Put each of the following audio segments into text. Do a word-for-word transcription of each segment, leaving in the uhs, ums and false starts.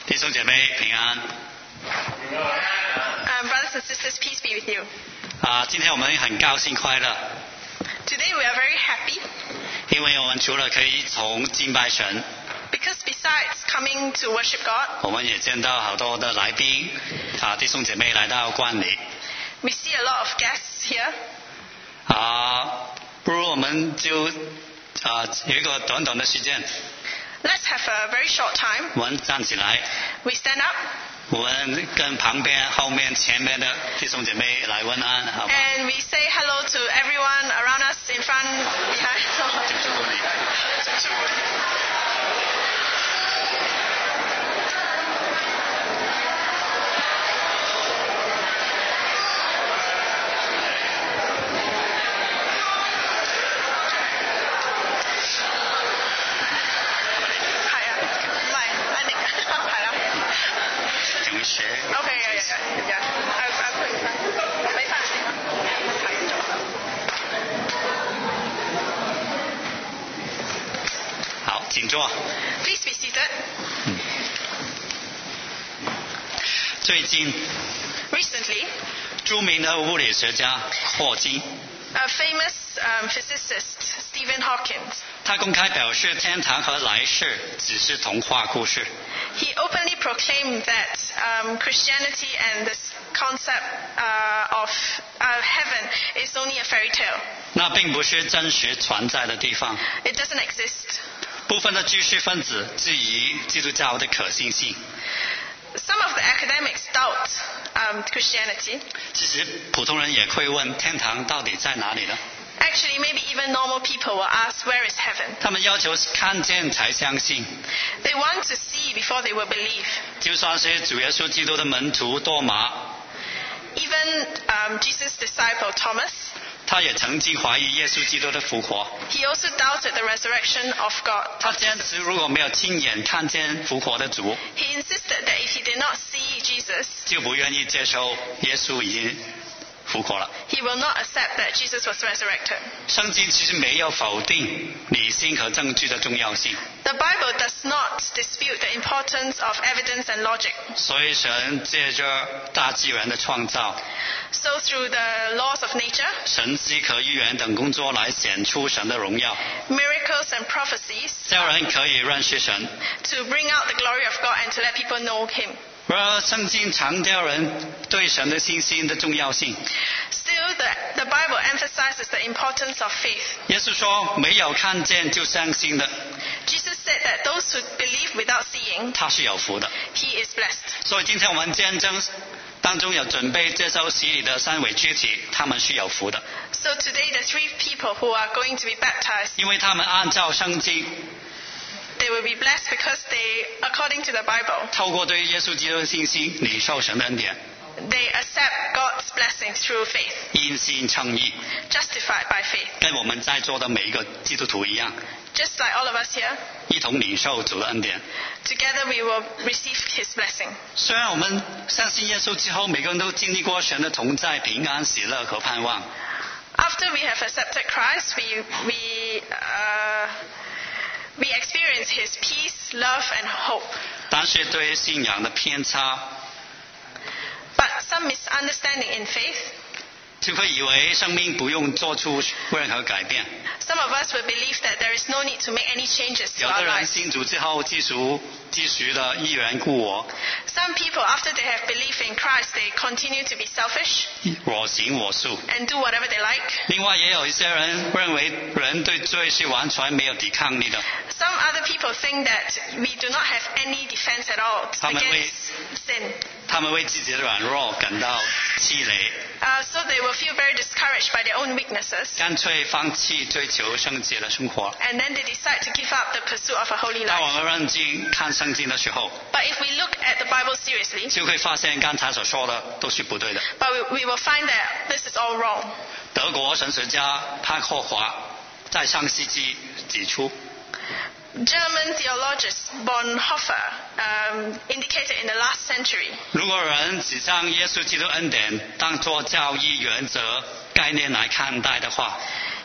弟兄姐妹平安。 Um, brothers and sisters, peace be with you. 啊，今天我们很高兴快乐， Today we are very happy 因为我们除了可以从敬拜神， because besides coming to worship God, 我们也见到好多的来宾啊，弟兄姐妹来到观礼 we see a lot of guests here. 啊，不如我们就啊有一个短短的时间， Let's have a very short time. 我们站起来， We stand up 我们跟旁边、后面、前面的弟兄姐妹来问安，好吗？ and we say hello to everyone around us, in front, behind. 就祝福你。 係啊，唔係，一定係啦。 Can we share? Okay, yeah, yeah, yeah. yeah. I, I put it back. 俾翻你先啦。睇咗。 好，请坐。 Please be seated. 最近， Recently, 著名的物理学家霍金， a famous um, physicist, Stephen Hawking, 他公开表示，天堂和来世只是童话故事。 he openly proclaimed that um, Christianity and this concept uh, of uh, heaven is only a fairy tale. 那并不是真实存在的地方。 It doesn't exist. 部分的知识分子质疑基督教的可信性。 Some of the academics doubt um, Christianity. 其实普通人也会问，天堂到底在哪里呢？ Actually, maybe even normal people will ask, where is heaven? 他们要求看见才相信。 They want to see before they will believe. 就算是主耶稣基督的门徒多马， Even um, Jesus' disciple Thomas, 他也曾经怀疑耶稣基督的复活。 he also doubted the resurrection of God. 他坚持如果没有亲眼看见复活的主， He insisted that if he did not see Jesus, 就不愿意接受耶稣已经复活了。 he will not accept that Jesus was resurrected. 圣经其实没有否定理性和证据的重要性， The Bible does not dispute the importance of evidence and logic. 所以神借着大自然的创造、 So through the laws of nature, 神迹和预言等工作来显出神的荣耀， miracles and prophecies, 叫人可以认识神。 to bring out the glory of God and to let people know him. 而圣经强调人对神的信心的重要性。 Still, the, the Bible emphasizes the importance of faith. 耶稣说：“没有看见就相信的， Jesus said that those who believe without seeing, 他是有福的。 he is blessed. ” 所以今天我们见证当中有准备接受洗礼的三位肢体，他们是有福的， So today, the three people who are going to be baptized, 因为他们按照圣经， they will be blessed because they, according to the Bible, 透过对耶稣基督的信心，领受神的恩典， they accept God's blessings through faith, 因信称义， justified by faith. 跟我们在座的每一个基督徒一样， Just like all of us here, 一同领受主的恩典。 together we will receive his blessing. 虽然我们相信耶稣之后，每个人都经历过神的同在、平安、喜乐和盼望， After we have accepted Christ, we, we, uh, we experience his peace, love, and hope. 但是对信仰的偏差， But some misunderstanding in faith, 就会以为生命不用做出任何改变。 some of us will believe that there is no need to make any changes to 有 our 的人 lives. 信主之后，继续继续的依然故我， Some people, after they have belief in Christ, they continue to be selfish 我行我素。 and do whatever they like. 另外，也有一些人认为人对罪是完全没有抵抗力的， Some other people think that we do not have any defense at all 他们会 against sin. 他们为自己的软弱感到气馁， Uh, so they will feel very discouraged by their own weaknesses, 干脆放弃追求圣洁的生活。 and then they decide to give up the pursuit of a holy 当我 life. 们认真看圣经的时候， But if we look at the Bible seriously, 就会发现刚才所说的都是不对的。 but we, we will find that this is all wrong. 德国神学家潘霍华在上世纪指出， German theologist Bonhoeffer um, indicated in the last century, 如果人只将耶稣基督恩典当作教义原则概念来看待的话，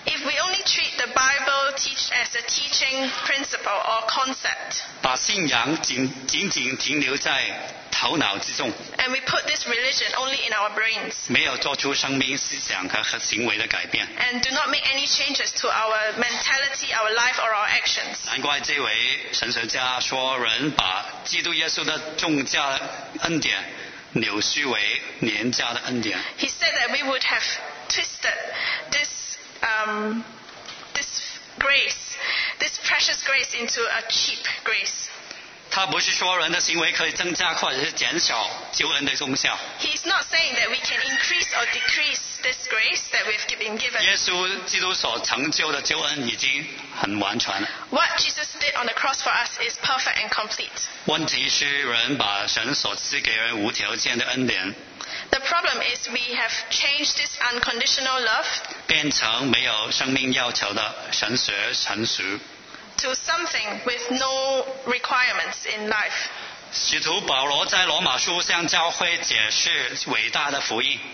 If we only treat the Bible teach as a teaching principle or concept, 把信仰仅仅仅停留在头脑之中， and we put this religion only in our brains, 没有做出生命、思想和行为的改变， and do not make any changes to our mentality, our life, or our actions. 难怪这位神学家说，人把基督耶稣的重价恩典扭曲为廉价的恩典。 He said that we would have twisted this, um, this grace, this precious grace into a cheap grace. 他不是说人的行为可以增加或者是减少救恩的功效。 He's not saying that we can increase or decrease this grace that we've been given. 耶稣基督所成就的救恩已经很完全了。 What Jesus did on the cross for us is perfect and complete. 问题是人把神所赐给人无条件的恩典 The problem is we have changed this unconditional love 变成没有生命要求的神学成熟。 to something with no requirements in life. 使徒保罗在罗马书向教会解释伟大的福音。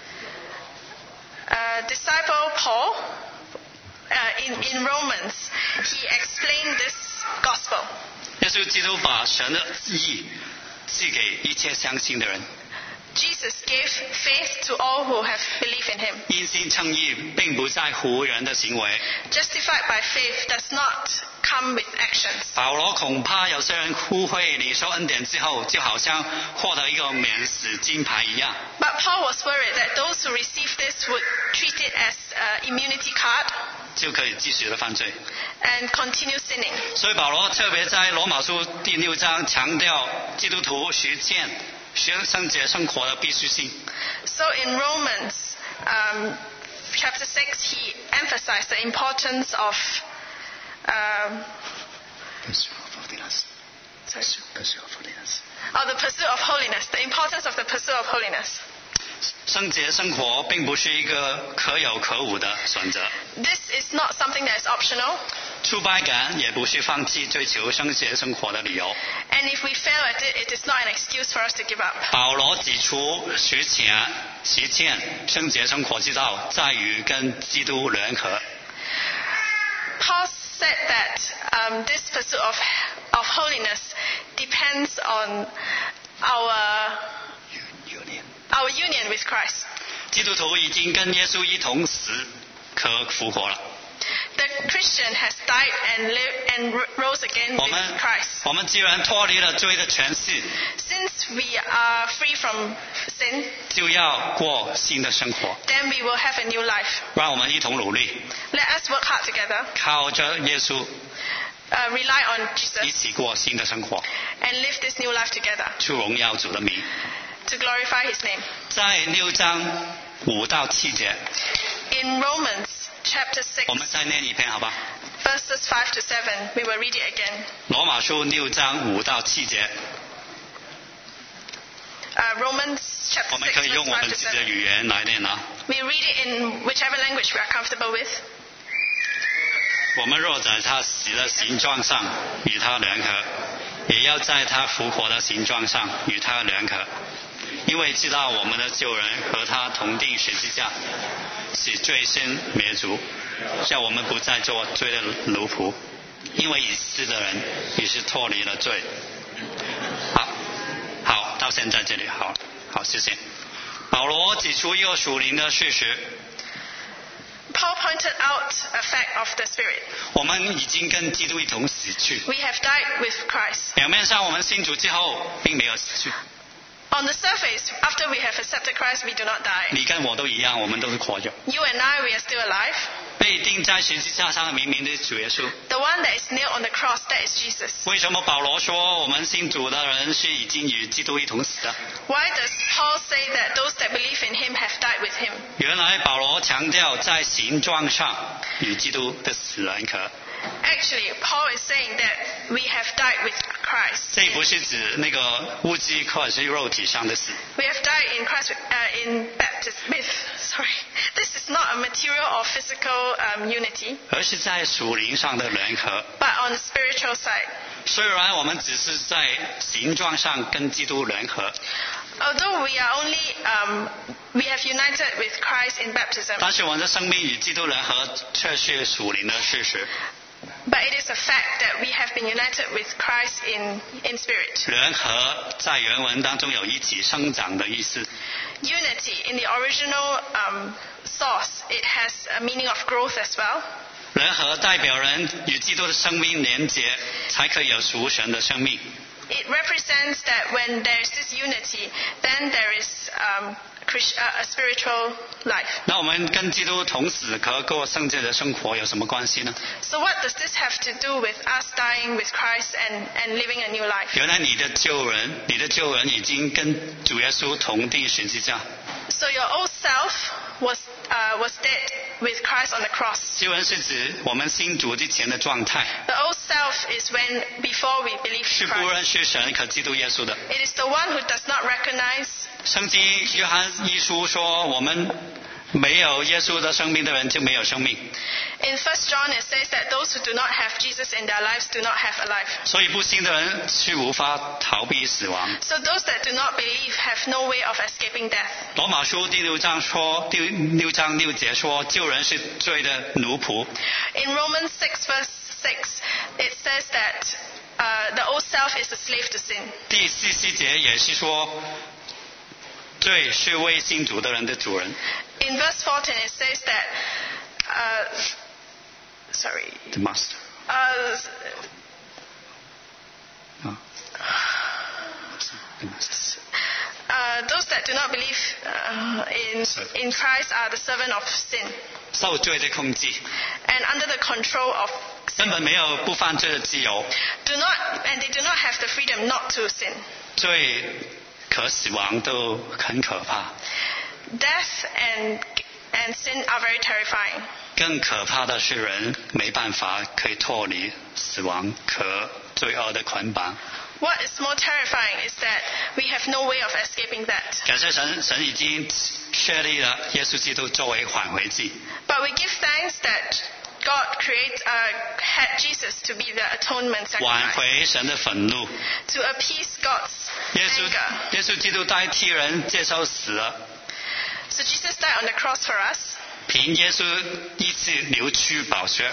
Uh, disciple Paul, uh, in, in Romans, he explained this gospel. 耶稣基督把神的义赐给一切相信的人。 Jesus gave faith to all who have believed in him. 因信称义并不在乎人的行为。 Justified by faith does not come with actions. 保罗恐怕有些人误会领受恩典之后，就好像获得一个免死金牌一样。 But Paul was worried that those who receive this would treat it as an immunity card 就可以继续的犯罪。 and continue sinning. 所以保罗特别在罗马书第六章强调基督徒实践圣洁生活的必须性。 So in Romans um, chapter six, he emphasized the importance of um, sorry, oh, the pursuit of holiness, the importance of the pursuit of holiness. 圣洁生活并不是一个可有可无的选择， This is not something that is optional, 挫败感也不是放弃追求圣洁生活的理由。 and if we fail at it, it is not an excuse for us to give up. 保罗指出，实践实践圣洁生活之道，在于跟基督联合。 Paul said that um, this pursuit of, of holiness depends on our, our union with Christ. 基督徒已经跟耶稣一同死和复活了。 The Christian has died and lived and rose again 我 with 们 Christ. 我们既然脱离了罪的权势， Since we are free from sin, 就要过新的生活。 then we will have a new life. 让我们一同努力， Let us work hard together, 靠着耶稣 uh, rely on 一 Jesus, 起过新的生活， and live this new life together 去荣耀主的名。 to glorify His name. 在六章五到七节， In Romans chapter 我们 six, 再念一遍，好吧？ verses five to seven, we will read it again. 罗马书六章五到七节， Uh, Romans chapter 我们 six, 可以 verse 用我 five 们 to 自己的 seven. 语言来念啊。 We read it in whichever language we are comfortable with. 我们若在他死的形状上与他联合，也要在他复活的形状上与他联合，因为知道我们的救人和他同定十字架，使罪身灭族，叫我们不再做罪的奴仆，因为已死的人也是脱离了罪。好，好，到现在这里，好，好，谢谢。保罗指出一个属灵的事实， Paul pointed out a fact of the Spirit. 我们已经跟基督一同死去。 We have died with Christ. 表面上我们信主之后并没有死去， On the surface, after we have accepted Christ, we do not die. 你跟我都一样，我们都是活着。 You and I, we are still alive. 被钉在十字架上的明明的主耶稣。 The one that is nailed on the cross, that is Jesus. 为什么保罗说我们信主的人是已经与基督一同死的？ Why does Paul say that those that believe in him have died with him? 原来保罗强调在形状上与基督的死联合， Actually, Paul is saying that we have died with Christ. 这不是指那个物质或者是肉体上的死， We have died in Christ uh, in baptism. With sorry, this is not a material or physical um, unity, 而是在属灵上的联合。 but on the spiritual side. 虽然我们只是在形状上跟基督联合， Although we are only, um, we have united with Christ in baptism, 但是我们的生命与基督联合却是属灵的事实。 but it is a fact that we have been united with Christ in, in spirit. 联合在原文当中有一起生长的意思。 Unity, in the original um, source, it has a meaning of growth as well. 联合代表人与基督的生命连结，才可以有属神的生命。 It represents that when there is this unity, then there is um, Christ, uh, a spiritual life. 那我们跟基督同死和过圣洁的生活有什么关系呢？ So what does this have to do with us dying with Christ and, and living a new life? 原来你的旧人，你的旧人已经跟主耶稣同定十字架。 So your old self was, uh, was dead with Christ on the cross. 旧人是指我们信主之前的状态， The old self is when, before we believe 是 in 不 Christ. 认识神和基督耶稣的。 It is the one who does not recognize. 圣经约翰一书说，我们没有耶稣的生命的人就没有生命。 In First John it says that those who do not have Jesus in their lives do not have a life. 所以不信的人是无法逃避死亡。 So those that do not believe have no way of escaping death. 罗马书第六章说，第六章六节说，旧人是罪的奴仆。 In Romans six verse six, it says that uh, the old self is a slave to sin. 第四十节也是说，罪是未信主的人的主人。 In verse fourteen, it says that, uh, sorry, The master. uh, Ah. The master. uh, those that do not believe uh, in, in Christ are the servant of sin 受罪的控制， and under the control of 根本没有不犯罪的自由。 do not, and they do not have the freedom not to sin. 罪和死亡都很可怕， Death and, and sin are very terrifying. 更可怕的是人没办法可以脱离死亡和罪恶的捆绑。 What is more terrifying is that we have no way of escaping that. 感谢神，神已经设立了耶稣基督作为挽回祭。 But we give thanks that God create, uh, had Jesus to be the atonement 挽 sacrifice, 回神的愤怒。 to appease God's 耶稣 anger. 耶稣基督代替人接受死了， So Jesus died on the cross for us, 凭耶稣一次流出宝血，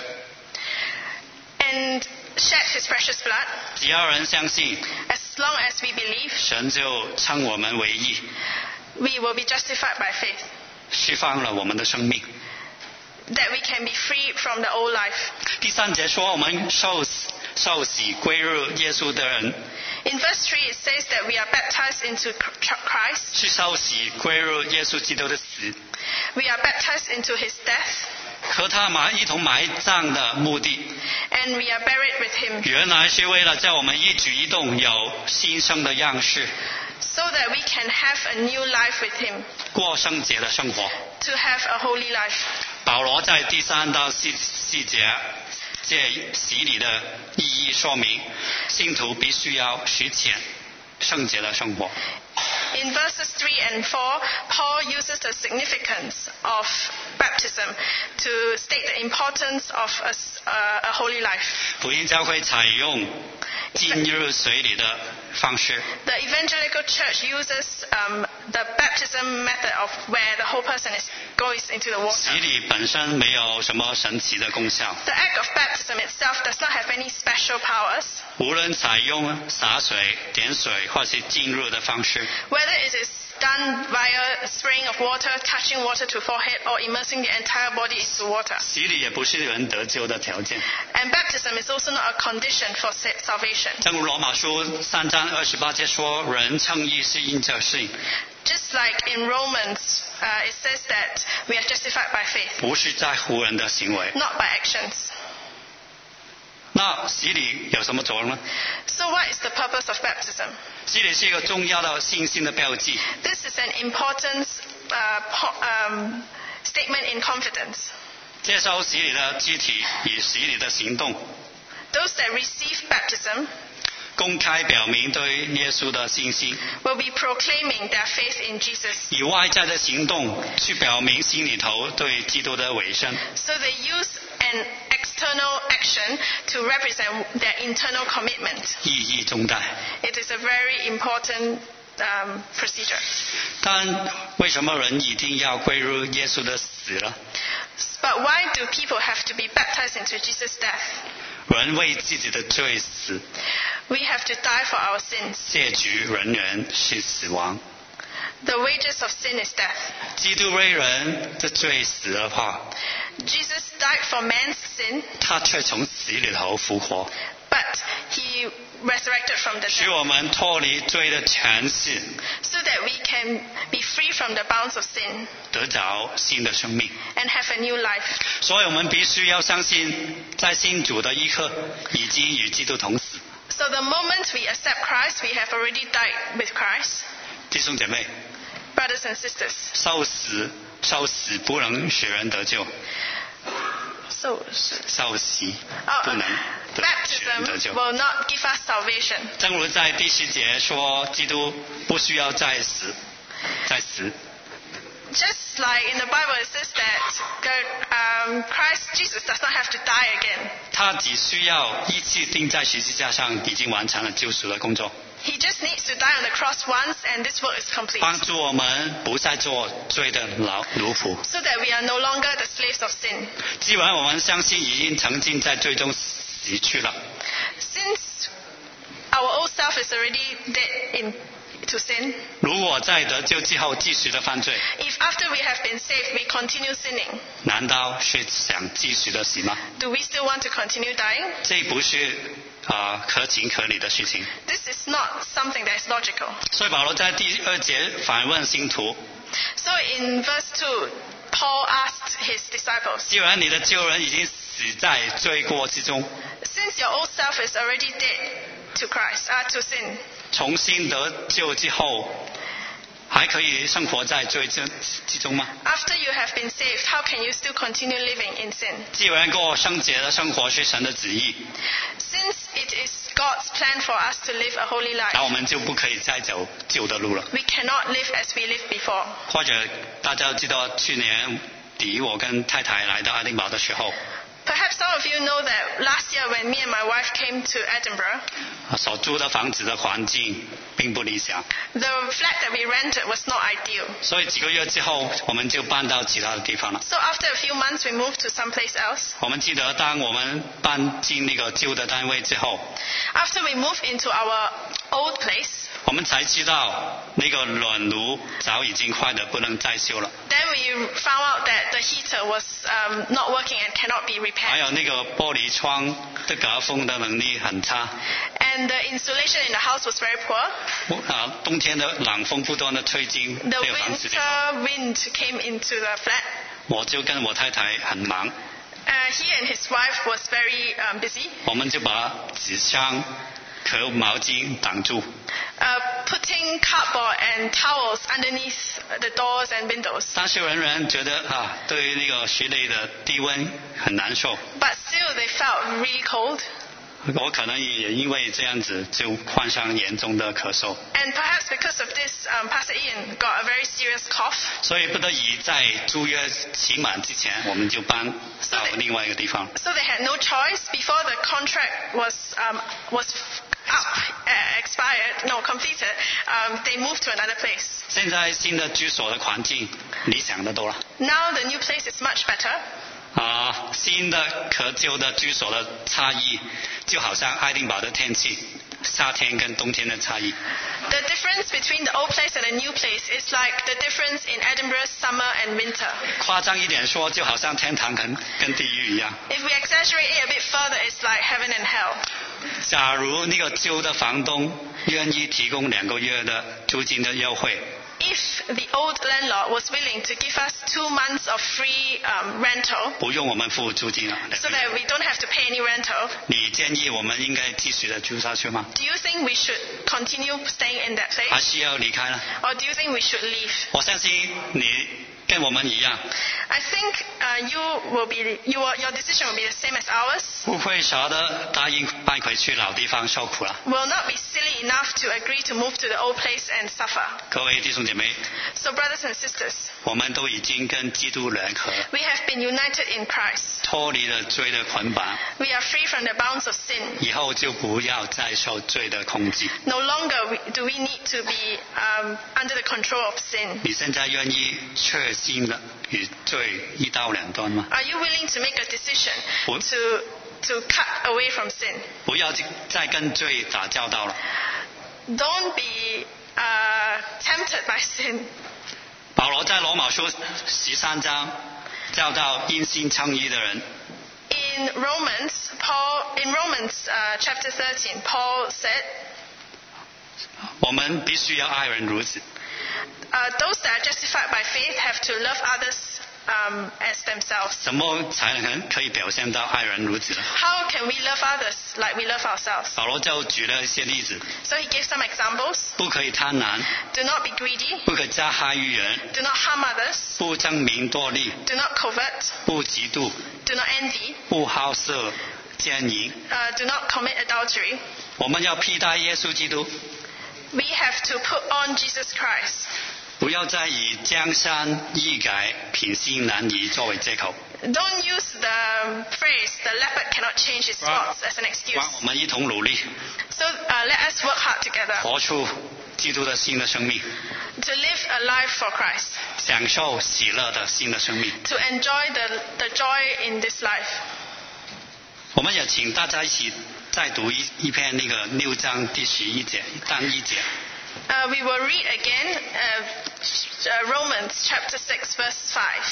and shed his precious blood. 只要人相信， As long as we believe, 神就称我们为义， we will be justified by faith, 释放了我们的生命。 that we can be free from the old life. 第三节说，我们受死受洗归入耶稣的人， In verse three, it says that we are baptized into Christ, 是受洗归入耶稣基督的死， we are baptized into his death, 和他埋一同埋葬的目的， and we are buried with him, 原来是为了叫我们一举一动有新生的样式， so that we can have a new life with him, 过圣洁的生活。 to have a holy life. 保罗在第三到四四节借洗礼的意义说明，信徒必须要实践圣洁的生活。 In verses three and four, Paul uses the significance of baptism to state the importance of a, s- uh, a holy life. 福音教会采用浸入水里的方式， The evangelical church uses um, the baptism method of where the whole person is, goes into the 洗 water. 礼本身没有什么神奇的功效， The act of baptism itself does not have any special powers. 无论采用洒水、点水或是浸入的方式， Whether it is done via spraying of water, touching water to forehead, or immersing the entire body into water. 洗礼也不是人得救的条件。 And baptism is also not a condition for sa- salvation. 正如罗马书三章二十八节说，人称义是因着信， Just like in Romans, uh, it says that we are justified by faith, 不是在乎人的行为。 not by actions. 那洗礼有什么作用呢？ So what is the purpose of baptism? 洗礼是一个重要的信心的标记， This is an important uh, po- um, statement in confidence. 接受洗礼的肢体与洗礼的行动， Those that receive baptism 公开表明对耶稣的信心， will be proclaiming their faith in Jesus. 以外在的行动去表明心里头对基督的委身。 So they use an external action to represent their internal commitment. 意义重大。 It is a very important um, procedure. 但为什么人一定要归入耶稣的死呢？ But why do people have to be baptized into Jesus' death? 人为自己的罪死， We have to die for our sins. 结局仍然是死亡。 The wages of sin is death. 基督为人的罪死的话， Jesus died for man's sin, 他却从死里头复活， but he resurrected from the 使 dead 我们脱离罪的权势， so that we can be free from the bounds of sin 得着新的生命。 and have a new life. 所以我们必须要相信，在信主的一刻，已经与基督同死。 So the moment we accept Christ, we have already died with Christ. 弟兄姐妹， Brothers and sisters, 受死受死不能使人得救， so 受洗 oh, 不能得使人得 baptism 救。 will not give us salvation. 正如在第十节说，基督不需要再死，再死。 Just like in the Bible, it says that God, um, Christ Jesus does not have to die again. 他只需要一次钉在十字架上，已经完成了救赎的工作， He just needs to die on the cross once, and this work is complete. 帮助我们不再做罪的老奴仆。 So that we are no longer the slaves of sin. 既然我们相信已经曾经在罪中死去了， Since our old self is already dead in, to sin, 如果在得救之后继续的犯罪， if after we have been saved we continue sinning, 难道是想继续的死吗？ do we still want to continue dying? 这不是啊、呃合情合理的事情。 This is not something that is logical. 所以保罗在第二节反问信徒： So in verse two, Paul asked his disciples, 既然你的旧人已经死在罪过之中， since your old self is already dead to Christ, uh, to sin, 重新得救之后，还可以生活在罪之之中吗？ after you have been saved, how can you still continue living in sin? 既然过圣洁的生活是神的旨意， Since it is God's plan for us to live a holy 那 life, 我们就不可以再走旧的路了。 we cannot live as we lived before. 或者大家知道，去年底我跟太太来到爱丁堡的时候， Perhaps some of you know that last year when me and my wife came to Edinburgh, 所住的房子的环境并不理想， the flat that we rented was not ideal. 所以几个月之后我们就搬到其他的地方了。 So after a few months, we moved to someplace else. 我们记得，当我们搬进那个旧的单位之后， After we moved into our old place, 我们才知道那个暖炉早已经坏得不能再修了， then we found out that the heater was um, not working and cannot be 还 repaired. 有那个玻璃窗的隔风的能力很差， And the insulation in the house was very poor. 啊，冬天的冷风不断的吹进 The 这个房子里头， winter wind came into the flat. 我就跟我太太很忙， Uh, he and his wife was very um, busy, 我们就把纸箱和毛巾挡住， uh, putting cardboard and towels underneath the doors and windows. 但是人人觉得啊，对于那个室内的低温很难受。 But still, they felt really cold. 我可能也因为这样子就患上严重的咳嗽， And perhaps because of this, um, Pastor Ian got a very serious cough. 所以不得已在租约期满之前，我们就搬到另外一个地方。 So they had no choice. Before the contract was um, was up, uh, expired, no, completed, um, they moved to another place. 现在新的居所的环境理想的多了。 Now the new place is much better. 啊，新的和旧的居所的差异，就好像爱丁堡的天气，夏天跟冬天的差异。 The difference between the old place and the new place is like the difference in Edinburgh's summer and winter. 夸张一点说，就好像天堂跟跟地狱一样。 If we exaggerate it a bit further, it's like heaven and hell. 假如那个旧的房东愿意提供两个月的租金的优惠， If the old landlord was willing to give us two months of free um, rental, 不用我们付租金了， so that we don't have to pay any rental, 你建议我们应该继续的住下去吗？ do you think we should continue staying in that 还 place? 是要离开呢？ Or do you think we should leave? 我相信你跟我们一样， I think uh, you will be, you will, your decision will be the same as ours. 不会舍得答应搬回去老地方受苦了。 Will not be silly enough to agree to move to the old place and suffer. 各位弟兄姐妹， So brothers and sisters, 我们都已经跟基督联合， we have been united in Christ. 脱离了罪的捆绑， We are free from the bounds of sin. 以后就不要再受罪的控制。 No longer we- do we need to be um, under the control of sin. 你现在愿意确信的与罪一刀两断吗？ Are you willing to make a decision What? to to cut away from sin? 不要再跟罪打交道了。 Don't be uh, tempted by sin. 保罗在罗马书十三章教导因信称义的人， In Romans, Paul in Romans uh, chapter thirteen, Paul said, 我们必须要爱人如此。 uh, "Those that are justified by faith have to love others um, as themselves." 怎么才能可以表现到爱人如此呢？ How can we love others like we love ourselves? 保罗就举了一些例子： So he gave some examples. 不可以贪婪， Do not be greedy. 不可加害于人， Do not harm others. 不争名夺利， Do not covet. 不嫉妒， Do not envy. 不好色奸淫。 Uh, do not commit adultery. 我们要披戴耶稣基督， We have to put on Jesus Christ. 不要再以江山易改、品性难移作为借口。 Don't use the phrase "the leopard cannot change his spots" as an excuse. 让我们一同努力， So uh, let us work hard together 活出基督的新的生命， to live a life for Christ, 享受喜乐的新的生命。 to enjoy the, the joy in this life. 我们也请大家一起再读一一篇那个六章第十一节单一节。 Uh, we will read again uh, uh, Romans chapter six, verse five.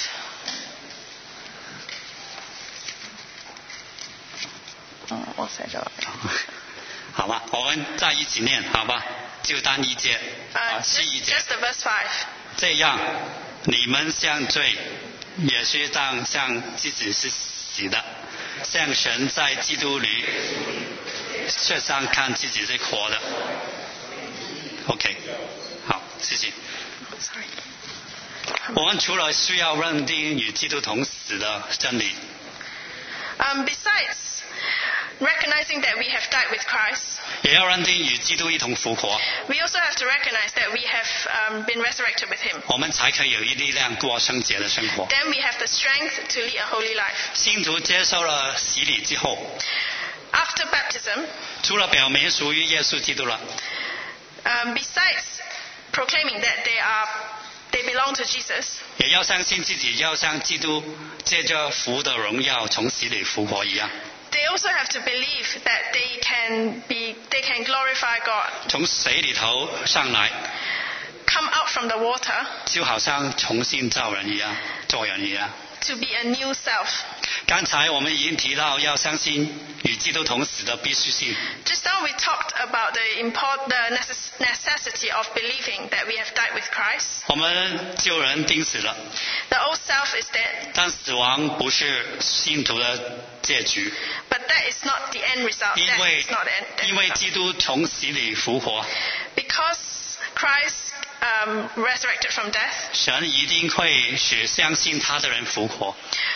嗯，我在这儿。 好吧，我们再一起念，好吧？就单一节， Uh, 啊，十 just, 一节。 just the verse five. 这样，你们向罪也是当像自己是死的，向神在基督里却上看自己是活的。OK， 好，谢谢。 Sorry. 我们除了需要认定与基督同死的真理， Um, besides recognizing that we have died with Christ, 也要认定与基督一同复活， we also have to recognize that we have um, been resurrected with Him. 我们才可以有力量过圣洁的生活。 Then we have the strength to lead a holy life. 信徒接受了洗礼之后， After baptism, 除了表明属于耶稣基督了， um, besides proclaiming that they are they belong to Jesus, 也要相信自己要像基督借着福的荣耀从死里复活一样， they also have to believe that they can be they can glorify God, 从水里头上来， come out from the water 就好像重新造人一样，做人一样。 to be a new self. 刚才我们已经提到，要相信与基督同死的必须性。 Just now we talked about the import, the necess- necessity of believing that we have died with Christ. 我们旧人钉死了， The old self is dead, 但死亡不是信徒的结局， but that is not the end result. 因 That 为 is not the end, the 因为 result. 基督从死里复活， Because Christ um, resurrected from death, 神一定会使相信他的人复活。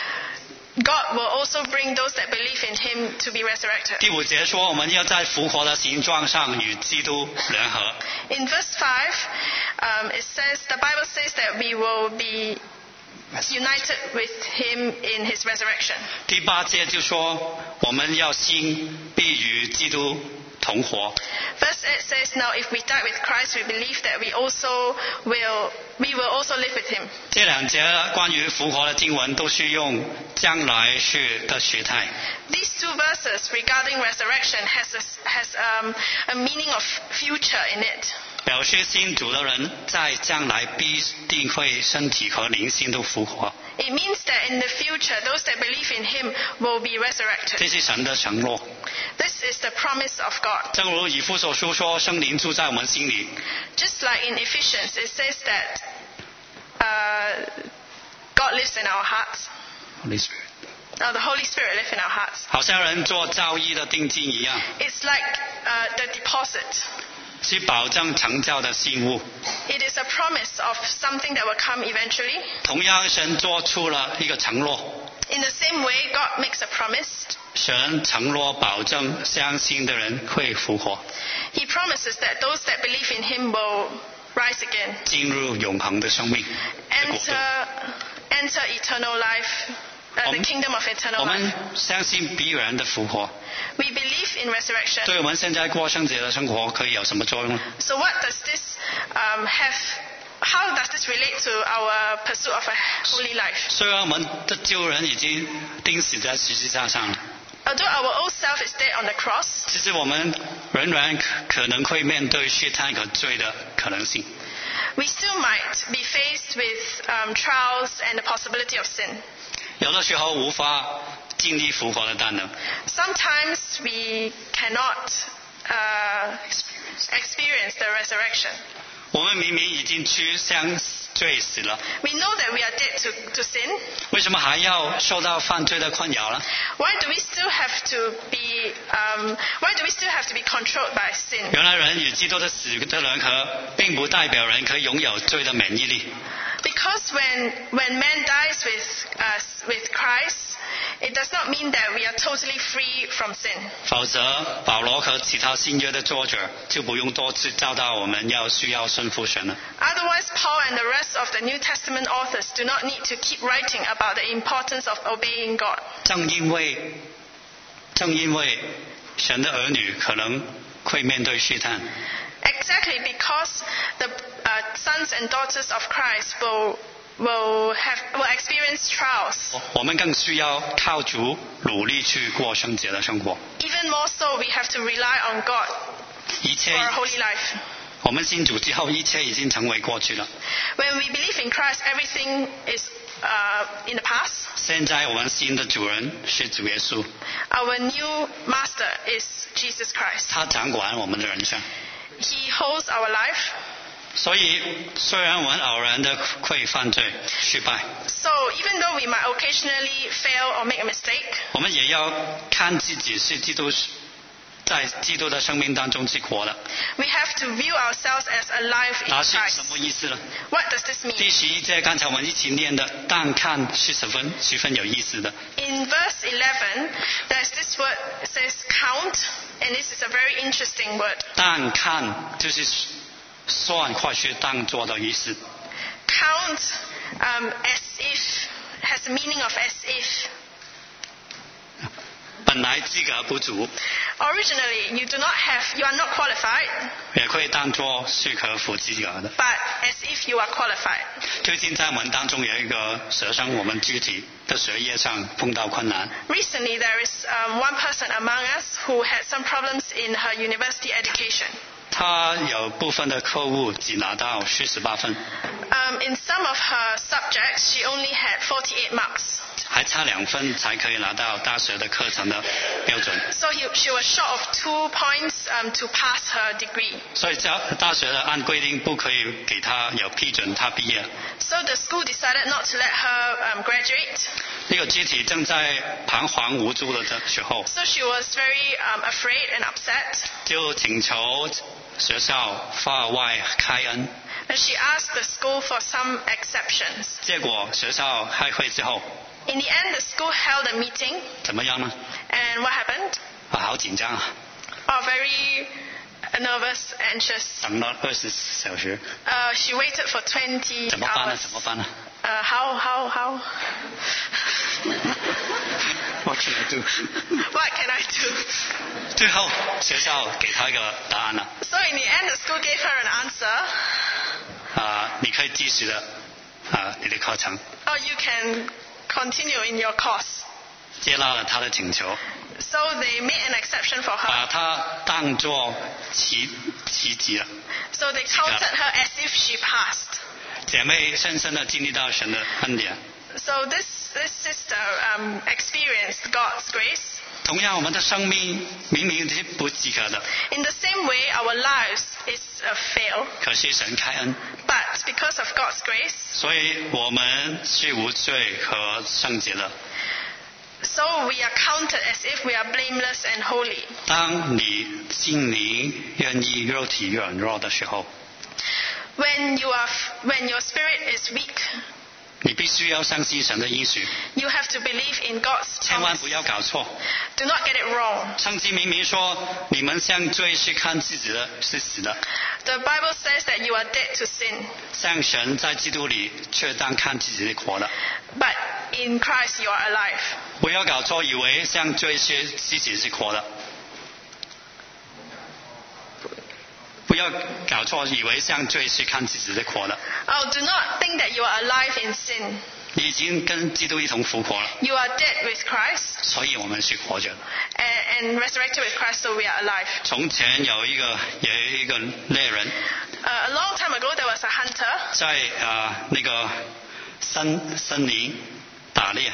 God will also bring those that believe in Him to be resurrected. 第五节说，我们要在复活的形状上与基督联合。 In verse five, um, it says, the Bible says that we will be united with Him in His resurrection. 第八节就说，我们要心必与基督同活。 Verse eight says, now if we die with Christ, we believe that we also will, we will also live with Him. 这两节关于复活的经文都是用将来式的时态， These two verses regarding resurrection has a, has um, a meaning of future in it. 表示信主的人在将来必定会身体和灵性都复活。 It means that in the future, those that believe in Him will be resurrected. 这是神的承诺。 This is the promise of God. 正如以弗所书说，圣灵住在我们心里， Just like in Ephesians, it says that uh, God lives in our hearts. Oh, the Holy Spirit lives in our hearts. 好像人做造诣的定金一样， It's like uh, the deposit. 是保证成教的信物。 It is a promise of something that will come eventually. 同样，神做出了一个承诺， In the same way, God makes a promise. 神承诺保证相信的人会复活， He promises that those that believe in Him will rise again, 进入永恒的生命的国度。 enter, enter eternal life, uh, the kingdom of 我 eternal 们 life. 相信必然的复活， We believe in resurrection. 对我们现在过圣洁的生活可以有什么作用呢？ So what does this um, have? How does this relate to our pursuit of a holy life? 虽然我们的旧人已经钉死在十字架上了， Although our old self is dead on the cross, 其实我们仍然可能会面对试探和罪的可能性。 we still might be faced with um, trials and the possibility of sin. 有的时候无法经历复活的大能， Sometimes we cannot uh, experience the resurrection. 我们明明已经去向罪死了， We know that we are dead to, to sin. 为什么还要受到犯罪的困扰呢？ Why do we still have to be? Um, why do we still have to be controlled by sin? 原来人与基督的死的联合，并不代表人可以拥有罪的免疫力。 Because when when man dies with us with Christ, it does not mean that we are totally free from sin. 否则，保罗和其他新约的作者就不用多次教导我们要需要顺服神了。 Otherwise, Paul and the rest of the New Testament authors do not need to keep writing about the importance of obeying God. 正因为，正因为神的儿女可能会面对试探， Exactly because the uh, sons and daughters of Christ will will have will experience trials. 我们更需要靠主努力去过圣洁的生活。 Even more so, we have to rely on God 一切 for a holy life. 我们信主之后，一切已经成为过去了。 When we believe in Christ, everything is uh, in the past. 现在我们新的主人是主耶稣， Our new master is Jesus Christ. 他掌管我们的人生。 He holds our life. 所以，虽然我们偶然的会犯罪失败， So even though we might occasionally fail or make a mistake, 我们也要看自己是基督，在基督的生命当中去活的。 we have to view ourselves as alive in 那是什 Christ. 么意思呢？ What does this 第 mean? 十一节刚才我们一起念的，但看是十分十分有意思的。 In verse eleven, there's this word that says count, and this is a very interesting word. 但看就是算或是当做的意思。 Count um, as if has the meaning of as if. 本来资格不足， Originally, you do not have, you are not qualified, 也可以当作是可符资格的。 but as if you are qualified. 最近在我们当中有一个学生，我们具体的学业上碰到困难， Recently, there is um, one person among us who had some problems in her university education. 他有部分的科目只拿到四十八分， Um, in some of her subjects, she only had forty-eight marks. 还差两分才可以拿到大学的课程的标准。 So he, she was short of two points um, to pass her degree. 所以教大学的按规定不可以给他有批准他毕业。 So the school decided not to let her um, graduate. 这个肢体正在彷徨无助的时候， So she was very um, afraid and upset. 就请求学校法外开恩。 And she asked the school for some exceptions. 结果学校开会之后 In the end, the school held a meeting. 怎么样呢？ And what happened? 啊，好紧张啊， Oh, very nervous, anxious. 等了二十小时， Uh, she waited for twenty 怎么办呢？ hours. 怎么办呢 Uh, how, how, how? ？What can I do？ What can I do? 最后学校给他一个答案了， So in the end, the school gave her an answer. 啊，你可以继续的啊，你的课程， Oh, you can continue in your course. 接纳了他的请求， So they made an exception for her. 把他当作奇奇迹了。 So they counted her as if she passed. 姐妹深深的经历到神的恩典。 So this, this sister um, experienced God's grace. 同样，我们的生命明明是不及格的， In the same way, our lives is a fail. 可是神开恩， But because of God's grace, 所以我们是无罪和圣洁的。 so we are counted as if we are blameless and holy. 当你心灵愿意肉体软弱的时候， When you are, when your spirit is weak, 你必须要相信神的应许， you have to believe in God's 千万 promise. 不要搞错。 Do not get it wrong. 圣经明明说，你们向罪去看自己的是死的， The Bible says that you are dead to sin, 向神在基督里却当看自己的活的。 but in Christ you are alive. 不要搞错，以为向罪去自己是活的。不要搞错，以为向罪去看自己是活的。 Oh, do not think that you are alive in sin. 你已经跟基督一同复活了， You are dead with Christ 所以我们是活着的。 and, and resurrected with Christ, so we are alive. 从前有一个有一个猎人， Uh, a long time ago, there was a hunter. 在啊、呃、那个森森林打猎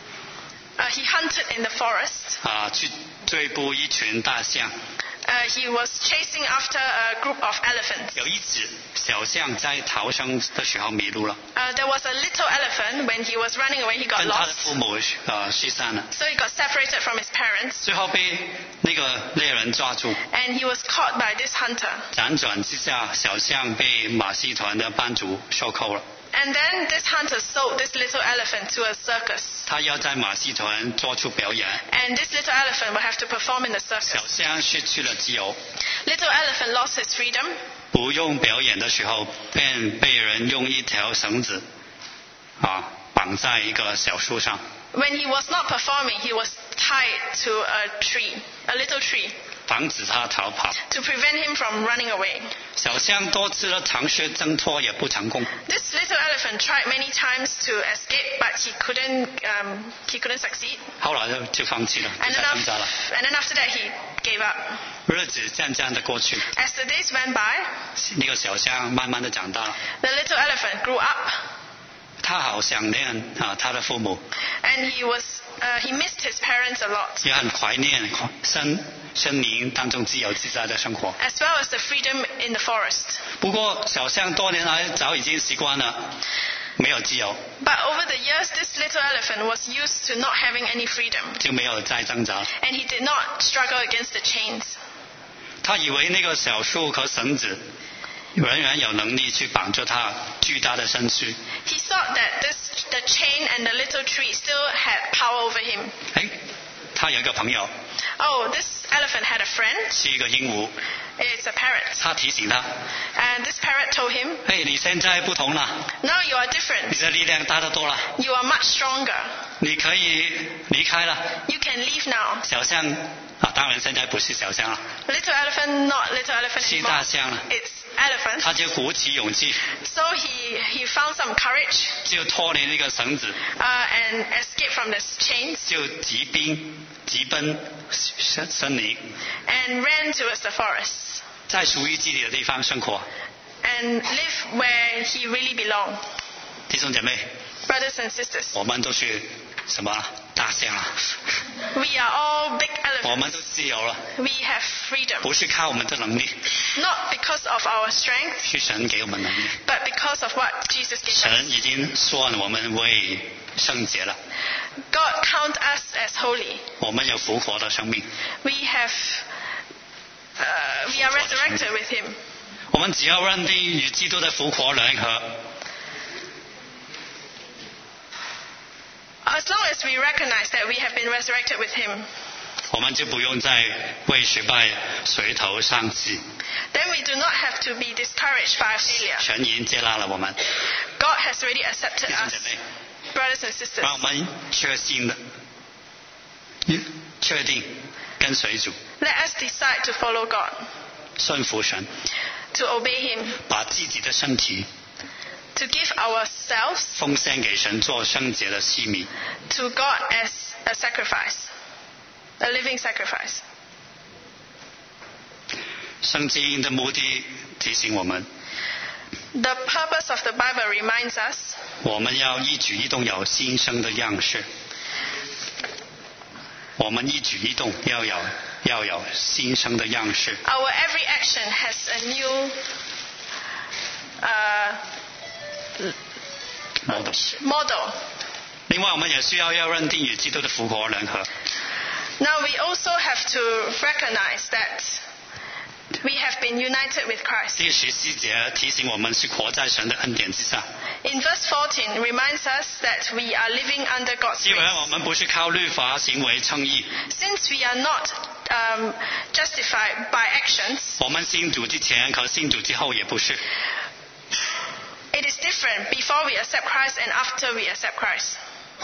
Uh, he hunted in the forest. 啊、去追捕一群大象。 Uh, he was chasing after a group of elephants. 有一只小象在逃生的时候迷路了， Uh, there was a little elephant. When he was running away, he got 跟他的 lost. 父母呃失散了， So he got separated from his parents, 最后被那个猎人抓住。 and he was caught by this hunter. 辗转之下，小象被马戏团的班主收购了。 And then this hunter sold this little elephant to a circus. 他要在马戏团做出表演， And this little elephant will have to perform in the 小 circus. 象失去了自由， Little elephant lost his freedom. 不用表演的时候，便被人用一条绳子啊绑在一个小树上， When he was not performing, he was tied to a tree, a little tree, 防止他逃跑。 to prevent him from running away. 小象多次的尝试挣脱也不成功， This little elephant tried many times to escape, but he couldn't. Um, he couldn't succeed. 后来就就放弃了，不 And 再 then, 挣扎了。 af- and then after that, he gave up. 日子渐渐的过去， As the days went by, 那个小象慢慢的长大了， the little elephant grew up, 他好想念啊他的父母， and he was. Uh, he missed his parents a lot, 也很怀念森森林当中自由自在的生活。 as well as the freedom in the forest. 不过小象多年来早已经习惯了没有自由， But over the years, this little elephant was used to not having any freedom, 就没有再挣扎了。 and he did not struggle against the chains. 他以为那个小树和绳子仍然有能力去绑住他巨大的身躯。 He thought that this, the chain and the little tree still had power over him. 哎，他有一个朋友 Oh, this elephant had a friend. 是一个鹦鹉， It's a parrot. 他提醒他： And this parrot told him, 哎，你现在不同了， now you are 你 different. 的力量大得多了， You are much stronger. 你可以离开了。 You can leave now. 小象啊，当然现在不是小象了， Little elephant, not little elephant 是 anymore. 大象了。 It's elephant. 他就鼓起勇气， So he, he found some courage 就脱离那个绳子， uh, and escaped from the chains 就疾兵疾奔森森林， and ran towards the forest 在属于自己的地方生活。 and live where he really belonged. 弟兄姐妹， Brothers and sisters, 我们都是什么大象啊？ we are all big 我们 elephants. 都自由了， We have freedom, 不是靠我们的能力， not because of our strength, 是神给我们能力。 but because of what Jesus gave 神 us. 已经算我们为圣洁了， God count us as holy. 我们有复活的生命。 We have, uh, we are resurrected with Him. 我们只要认定与基督的复活联合， As long as we recognize that we have been resurrected with Him, 我们就不用再为失败垂头丧气。 then we do not have to be discouraged by our failure. 神已经接纳了我们， God has already accepted 弟兄 us, 姐妹， brothers and sisters. 让我们确信的、确定跟随主， Let us decide to follow God, 顺服神， to obey Him, 把自己的身体 to give ourselves 奉献给神做圣洁的器皿。 to God as a sacrifice, a living sacrifice. 圣经的目的提醒我们， The purpose of the Bible reminds us 我们要一举一动有新生的样式。我们一举一动要有要有新生的样式。 our every action has a new uh, model model. 另外，我们也需要要认定与基督的复活联合。 Now we also have to recognize that We have been united with Christ. 第十四节提醒我们是活在神的恩典之上， In verse fourteen reminds us that we are living under God's 因为 grace. 我们不是靠律法行为称义， Since we are not um, justified by actions, 我们信主之前和信主之后也不是。 it is different before we accept Christ and after we accept Christ.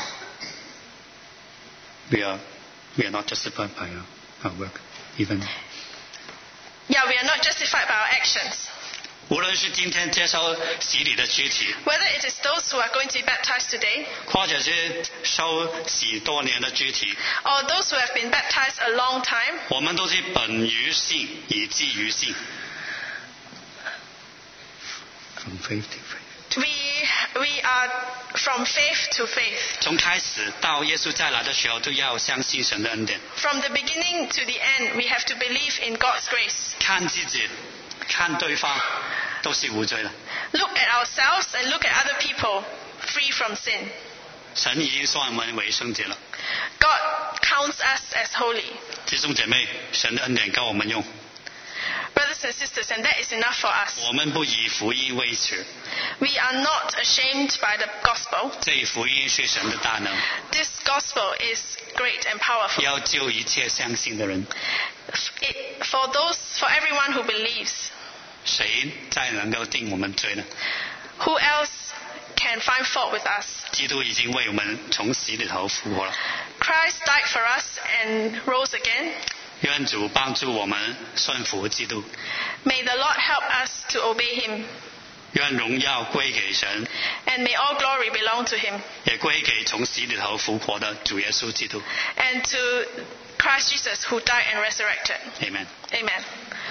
We are, we are not justified by our, our work, even. Yeah, we are not justified by our actions. 无論是今天接受洗禮的肢體， Whether it is those who are going to be baptized today 或者是受洗多年的肢體， or those who have been baptized a long time, 我們都是本於信，以至於信。From faith to faith. we, we are from faith to faith. 從開始到耶穌再來的時候，都要相信神的恩典。 From the beginning to the end, we have to believe in God's grace. 看自己，看對方，都是無罪的。 Look at ourselves and look at other people free from sin. 神已經算我們為聖潔了。 God counts us as holy. 弟兄姐妹，神的恩典夠我們用， Brothers and sisters, and that is enough for us. 我們不以福音為恥， We are not ashamed by the gospel. 這福音是神的大能， This gospel is great and powerful. 要救一切相信的人。 It, for those, for everyone who believes. 誰再能夠定我們罪呢？ Who else can find fault with us? 基督已經為我們從死裏頭復活了。 Christ died for us and rose again. 願主幫助我們順服基督， May the Lord help us to obey him. 願榮耀歸給神， And may all glory belong to him. 也歸給從死裏頭復活的主耶穌基督。 And to Christ Jesus who died and resurrected. Amen。 Amen.